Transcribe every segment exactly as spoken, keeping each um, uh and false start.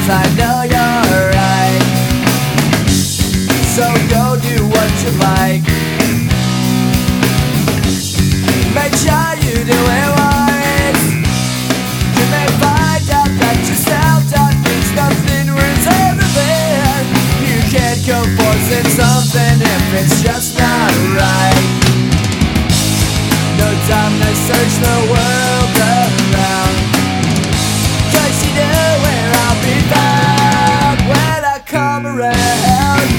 I know you're right. So go do what you like. Make sure you do it right. You may find out that yourself that means nothing worth everything. You can't go forcing something if it's just not right. No time to search the world around, 'cause you know where I'll be found when I come around.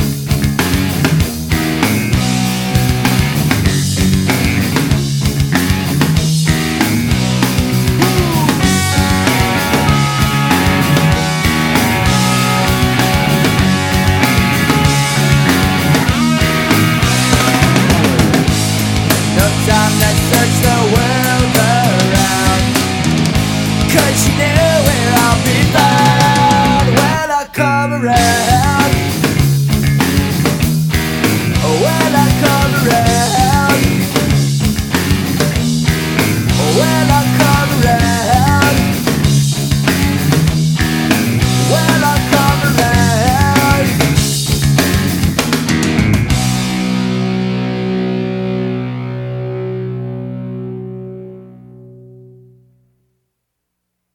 Time to search the world around, 'cause you know where I'll be found when I come around.